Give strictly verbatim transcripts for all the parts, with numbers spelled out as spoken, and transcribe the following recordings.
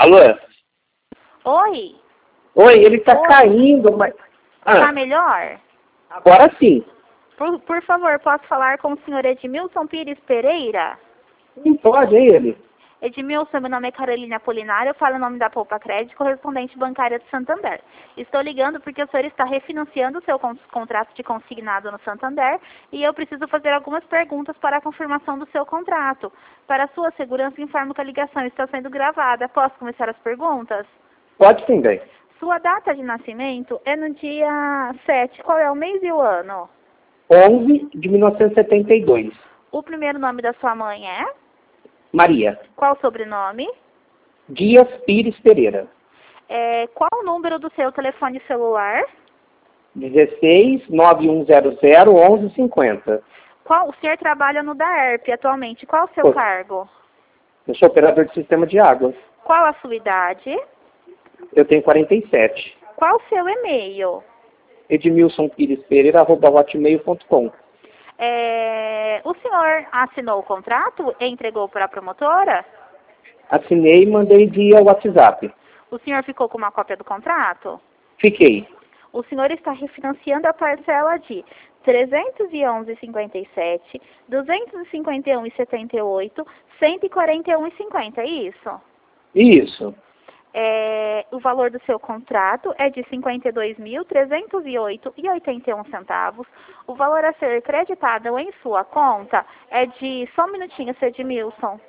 Alô? Oi? Oi, ele tá Oi. caindo, mas... Tá Ah, melhor? agora sim. Por, por favor, posso falar com o senhor Edmilson Pires Pereira? Não pode, é ele. Edmilson, meu nome é Carolina Apolinário, eu falo em nome da Poupa Crédito, correspondente bancária de Santander. Estou ligando porque o senhor está refinanciando o seu con contrato de consignado no Santander e eu preciso fazer algumas perguntas para a confirmação do seu contrato. Para sua segurança, informo que a ligação está sendo gravada. Posso começar as perguntas? Pode sim, bem. Sua data de nascimento é no dia sete. Qual é o mês e o ano? onze de mil novecentos e setenta e dois. O primeiro nome da sua mãe é? Maria. Qual o sobrenome? Dias Pires Pereira. É, qual o número do seu telefone celular? dezesseis, nove um zero zero, onze cinquenta. Qual, o senhor trabalha no DAERP atualmente. Qual o seu Pô. cargo? Eu sou operador de sistema de água. Qual a sua idade? Eu tenho quarenta e sete. Qual o seu e-mail? edmilson pires pereira arroba hotmail ponto com. É, o senhor assinou o contrato e entregou para a promotora? Assinei e mandei via WhatsApp. O senhor ficou com uma cópia do contrato? Fiquei. O senhor está refinanciando a parcela de trezentos e onze vírgula cinquenta e sete, duzentos e cinquenta e um vírgula setenta e oito, cento e quarenta e um vírgula cinquenta, é isso? Isso. É, o valor do seu contrato é de cinquenta e dois mil, trezentos e oito reais e oitenta e um centavos. O valor a ser creditado em sua conta é de... Só um minutinho, seu Edmilson.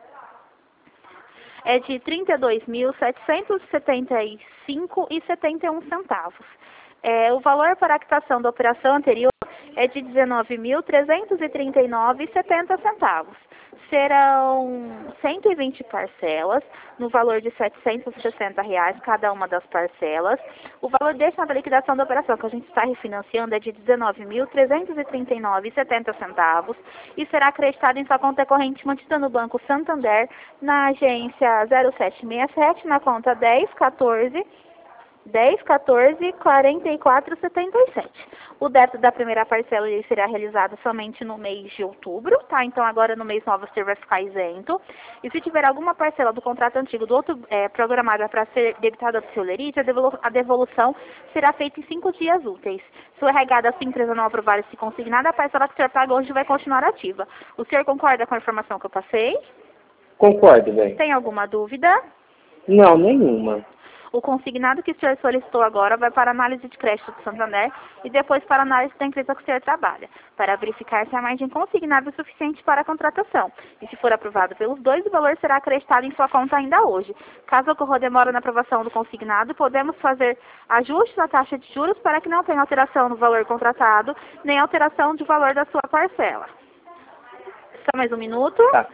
É de trinta e dois mil, setecentos e setenta e cinco reais e setenta e um centavos. É, o valor para a quitação da operação anterior é de dezenove mil, trezentos e trinta e nove reais e setenta centavos. Serão cento e vinte parcelas, no valor de setecentos e sessenta reais cada uma das parcelas. O valor destinado à liquidação da operação que a gente está refinanciando é de dezenove mil, trezentos e trinta e nove reais e setenta centavos e será acreditado em sua conta corrente mantida no Banco Santander, na agência zero sete seis sete, na conta dez, quatorze, dez, quatorze, quarenta e quatro, setenta e sete. O débito da primeira parcela ele será realizado somente no mês de outubro, tá? Então agora no mês novo você vai ficar isento. E se tiver alguma parcela do contrato antigo do outro é, programada para ser debitada do seu lerite, a, devolu a devolução será feita em cinco dias úteis. Se o R H da sua empresa não aprovar esse consignado, a parcela que o senhor paga hoje vai continuar ativa. O senhor concorda com a informação que eu passei? Concordo, velho. Tem alguma dúvida? Não, nenhuma. O consignado que o senhor solicitou agora vai para a análise de crédito do Santander e depois para a análise da empresa que o senhor trabalha, para verificar se a margem consignada é suficiente para a contratação. E se for aprovado pelos dois, o valor será acreditado em sua conta ainda hoje. Caso ocorra demora na aprovação do consignado, podemos fazer ajustes na taxa de juros para que não tenha alteração no valor contratado, nem alteração de valor da sua parcela. Só mais um minuto. Tá.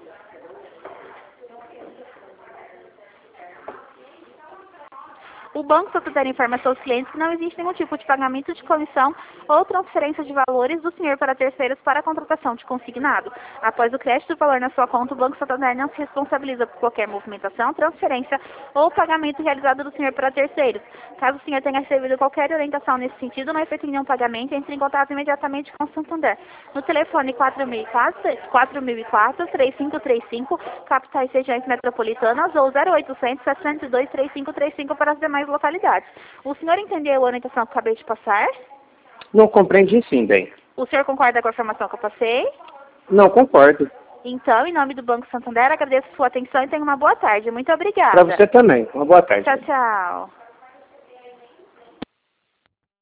O Banco Santander informa a seus clientes que não existe nenhum tipo de pagamento de comissão ou transferência de valores do senhor para terceiros para a contratação de consignado. Após o crédito do valor na sua conta, o Banco Santander não se responsabiliza por qualquer movimentação, transferência ou pagamento realizado do senhor para terceiros. Caso o senhor tenha recebido qualquer orientação nesse sentido, não efetue nenhum pagamento, entre em contato imediatamente com o Santander. No telefone quatro mil e quatro, três cinco três cinco, capitais e regiões metropolitanas, ou zero oitocentos, setecentos e dois, trinta e cinco trinta e cinco para as demais localidades. O senhor entendeu a orientação que eu acabei de passar? Não compreendi sim, bem. O senhor concorda com a informação que eu passei? Não, concordo. Então, em nome do Banco Santander, agradeço a sua atenção e tenha uma boa tarde. Muito obrigada. Para você também. Uma boa tarde. Tchau, tchau.